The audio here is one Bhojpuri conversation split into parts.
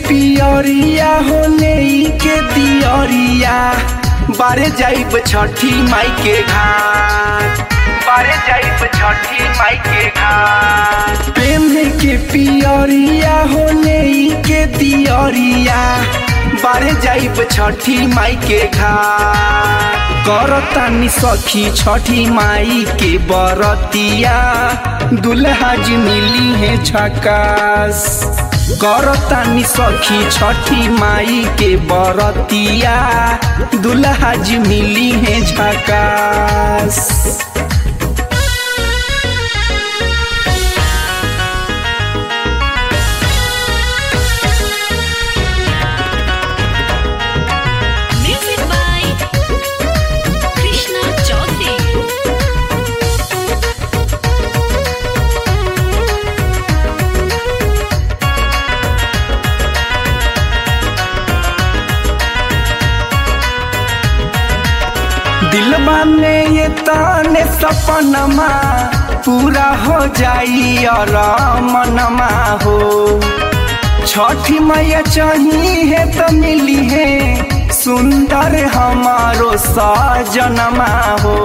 पियरिया होले के दियरिया बारे जाइब छठी माई के घाट, बारे जाइब छठी माई के घाट। पेन्हे के पियरिया होले के दियरिया बारे जाइब छठी माई के घाट। करतानी सखी छठी माई के बरतिया दुल्हा जी मिली है झकास। करतानी सखी छठी माई के बरतिया दुल्हा जी मिली है झकास। दिलवा में ये ताने सपनमा पूरा हो जाई और मनमा हो। छठी मैया चाहिए तो मिली है सुंदर हमारो सजनमा हो,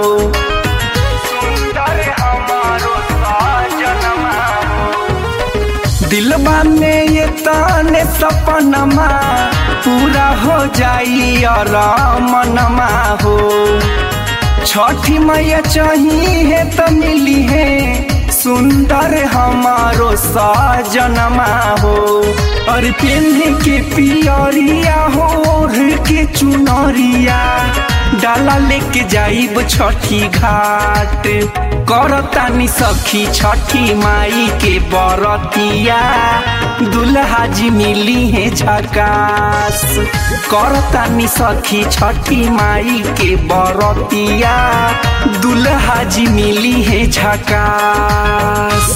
सुंदर हमारो सजनमा हो। दिलवा में ये ताने सपनमा पूरा हो जाई और मनमा हो। छठी मैया चाहिए तो मिली है सुंदर हमारो सजनमा हो। और पेन्हे के पियरिया हो ओढ़ के चुनरिया डाला लेके जाइब छठी घाट। करतानी सखी छठी माई के बरतिया दुल्हा जी मिली है झकास। करतानी सखी छठी माई के बरतिया दुल्हा जी मिली है झकास।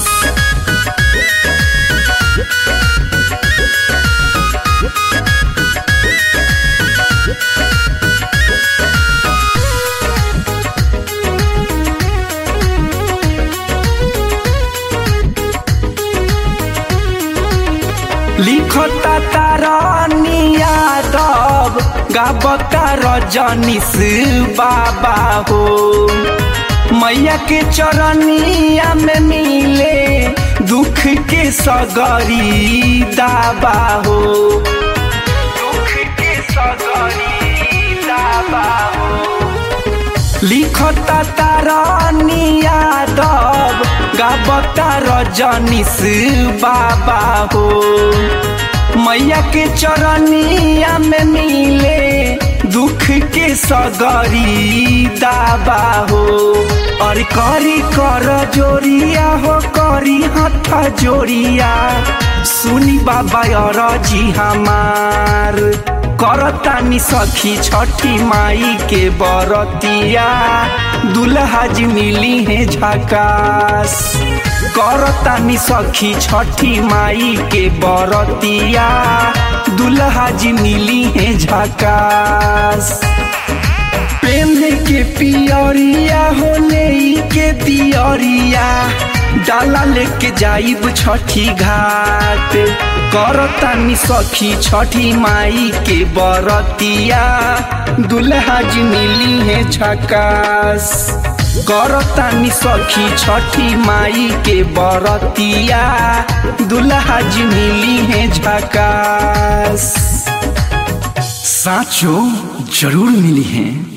लिखता तारानी यादव गावता रजनीश बाबा हो। मैया के चरनिया में मिले दुख के सगरी दाबा हो, दुख के सगरी दाबा हो। लिखता तारानी यादव गावता रजनीश बाबा हो। मैया के चरनिया में मिले दुख के सगरी दाबा हो। और करी कर जोरिया हो करी हथ जोरिया सुनी बाबा और जी हमार। करतानी सखी छठी माई के बरतिया दुल्हा जी मिली है झकास। करतानी सखी छठी माई के बरतिया दुल्हा जी मिली है झकास। पेन्हे के पियरिया होले के दियरिया डाला लेके जाइब छठी घाट। करतानी सखी छठी माई के बरतिया दुल्हा जी मिली है झकास। करतानी सखी छठी माई के बरतिया दुल्हा जी मिली है झकास। साचो जरूर मिली है।